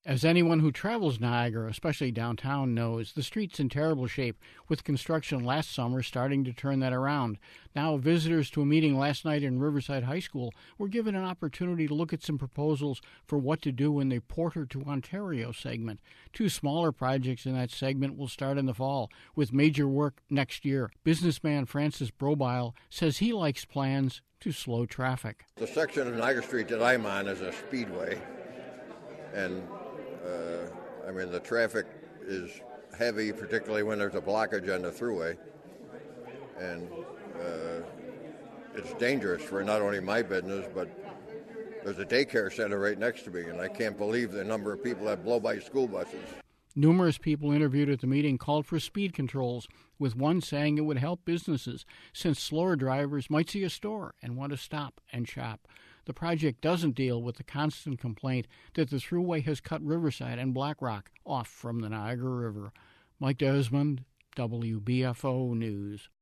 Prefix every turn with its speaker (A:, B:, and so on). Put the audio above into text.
A: As anyone who travels Niagara, especially downtown, knows, the street's in terrible shape, with construction last summer starting to turn that around. Now, visitors to a meeting last night in Riverside High School were given an opportunity to look at some proposals for what to do in the Porter to Ontario segment. 2 smaller projects in that segment will start in the fall, with major work next year. Businessman Francis Brobile says he likes plans to slow traffic.
B: The section of Niagara Street that I'm on is a speedway, and the traffic is heavy, particularly when there's a blockage on the thruway, and it's dangerous for not only my business, but there's a daycare center right next to me, and I can't believe the number of people that blow by school buses.
A: Numerous people interviewed at the meeting called for speed controls, with one saying it would help businesses, since slower drivers might see a store and want to stop and shop. The project doesn't deal with the constant complaint that the thruway has cut Riverside and Black Rock off from the Niagara River. Mike Desmond, WBFO News.